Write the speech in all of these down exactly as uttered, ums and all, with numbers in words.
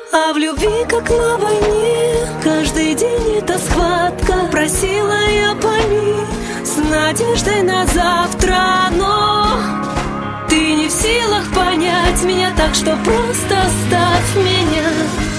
А в любви, как на войне, каждый день это схватка. Просила я пойми, с надеждой на завтра, но ты не в силах понять меня, так что просто оставь меня.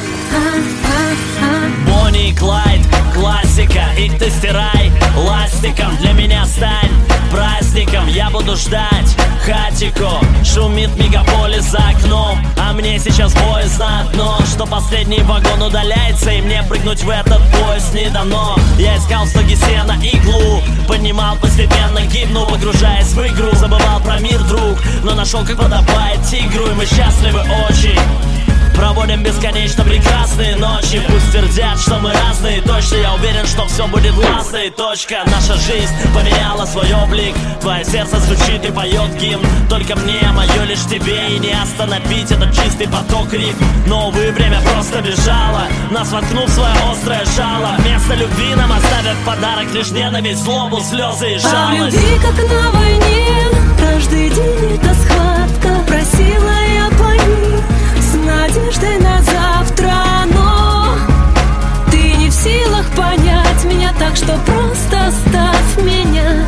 Бонни и Клайд, классика, их ты стирай ластиком. Для меня стань праздником, я буду ждать хатику. Шумит мегаполис за окном, а мне сейчас поезд на дно. Что последний вагон удаляется, и мне прыгнуть в этот поезд не дано. Я искал в стоге сена иглу, понимал, постепенно гибну, погружаясь в игру. Забывал про мир, друг, но нашел, как подобает тигру. И мы счастливы очень, проводим бесконечно прекрасные ночи. Пусть твердят, что мы разные, точно я уверен, что все будет классно и точка. Наша жизнь поменяла свой облик, твое сердце звучит и поет гимн. Только мне, мое лишь тебе, и не остановить этот чистый поток риф. Но, увы, время просто бежало, нас воткнув в свое острое жало. Вместо любви нам оставят в подарок лишь ненависть, злобу, слезы и жалость. А в любви, как на войне, каждый день это схватка. Просила я пойми, с надеждой на завтра, но ты не в силах понять меня, так что просто оставь меня.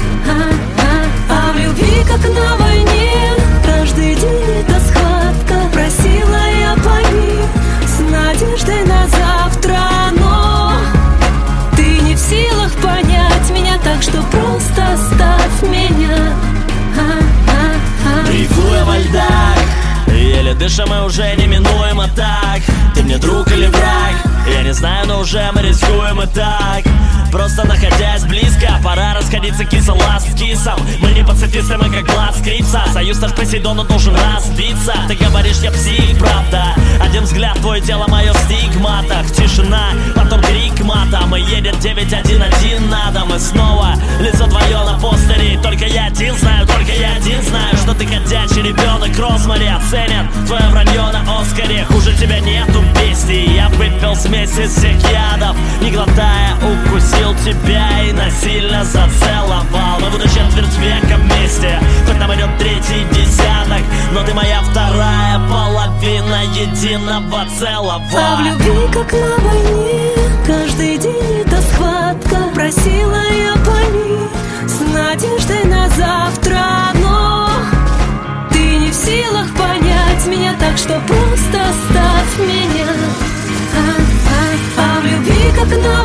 А, а, а в любви, как на войне, каждый день это схватка. Просила я пойми, с надеждой на завтра, но ты не в силах понять меня, так что просто оставь меня. А, а, а. Дрейфуя во льдах, еле дышим, мы уже неминуемо так. Ты мне друг или враг, я не знаю, но уже мы рискуем и так. Просто находясь близко, пора расходиться кисом, ласт кисом. Мы не пацифисты, мы как глаз скрипса. Союз наш Посейдона должен разбиться. Ты говоришь, я псих, правда. Один взгляд, твое тело, мое в стигматах. Тишина, потом крик мата. Мы едем девять один один надо. Мы снова, лицо твое на постере. Только я один знаю, только я один знаю, что ты ходячий ребенок. Розмари оценят твое вранье на Оскаре. Хуже тебя нету в песне. Я выпил смесь из всех ядов, не глотая, укусил тебя и насильно зацеловал. Мы буду четверть века вместе, хоть нам идет третий десяток, но ты моя вторая половина единого целого. А в любви, как на войне, каждый день это схватка. Просила я пойми, с надеждой на завтра, но ты не в силах понять меня, так что просто оставь меня. А, а, а в любви, как на